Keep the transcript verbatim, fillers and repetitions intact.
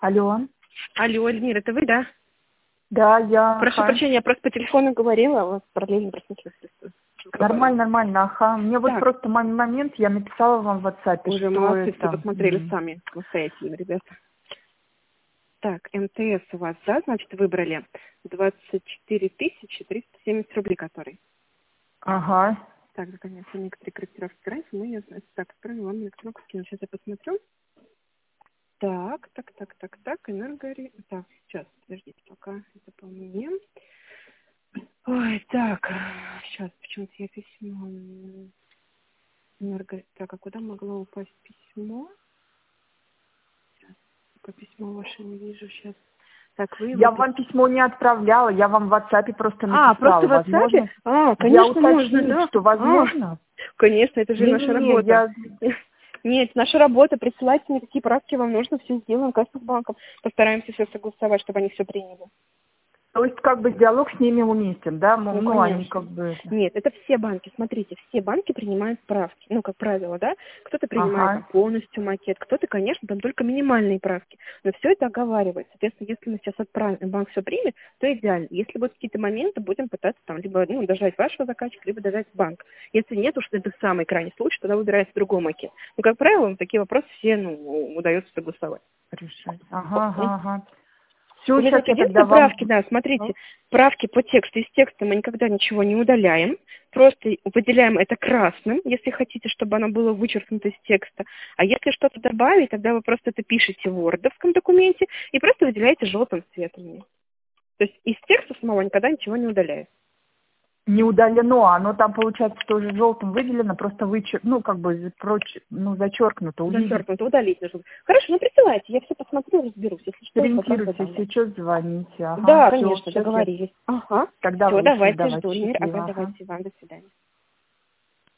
Алло. Алло, Эльмира, это вы, да? Да, я. Прошу ага. прощения, я просто по телефону говорила, а у вас параллельно просмотрелась. Нормально, нормально, ага. Мне вот Так. просто мом- момент, я написала вам в WhatsApp, Уже что молодцы, это... все посмотрели м, сами, самостоятельно, ребята. Так, МТС у вас, да, значит, выбрали двадцать четыре тысячи триста семьдесят рублей, который. Ага. Так, да, конечно, некоторые корректировки графики, но я знаю, так, отправлю вам электронку скину. Сейчас я посмотрю. Так, так, так, так, так, энергори... Так, сейчас, подождите, пока это по мне. Ой, так, сейчас, почему-то я письмо... Энерго... Так, а куда могло упасть письмо? Сейчас, пока письмо ваше не вижу сейчас. Так, вы его... Я пис- вам письмо не отправляла, я вам в WhatsApp просто А, просто написала. в WhatsApp? Возможно, А, я конечно, можно, уточнить, да. что А, возможно. конечно, это же наша Не-не-не, работа. я... Нет, наша работа. Присылайте мне, какие правки вам нужно, все сделаем, как с банком. Постараемся все согласовать, чтобы они все приняли. То есть как бы диалог с ними уместен, да? Мол, Ну, Ну, они конечно. как бы... Нет, это все банки. Смотрите, все банки принимают правки. Ну, как правило, да. Кто-то принимает там Ага. полностью макет, кто-то, конечно, там только минимальные правки. Но все это оговаривается. Соответственно, если мы сейчас отправим, и банк все примет, то идеально. Если будут какие-то моменты, будем пытаться там либо ну, дожать вашего заказчика, либо дожать банк. Если нет, уж это самый крайний случай, тогда выбирается другой макет. Ну, как правило, на такие вопросы все ну, удается согласовать. Решать. Ага, ага, ага. Все, Или сейчас вот я единственное, тогда вам... правки, да, смотрите, правки по тексту. Из текста мы никогда ничего не удаляем, просто выделяем это красным, если хотите, чтобы оно было вычеркнуто из текста. А если что-то добавить, тогда вы просто это пишете в вордовском документе и просто выделяете желтым цветом. То есть из текста самого никогда ничего не удаляем. Не удалено, оно там, получается, тоже желтым выделено, просто вычер... ну, как бы, проч... ну, зачеркнуто, увидеть. Зачеркнуто, удалить нужно. Хорошо, ну присылайте, я все посмотрю, разберусь. Если что, вопрос Сориентируйтесь, задам. если что, звоните. Ага, Да, все, конечно, сейчас я договорились. Ага. тогда Все, вышлю, давайте, давайте, жду. Ага, счастливо, ага. давайте, вам, до свидания.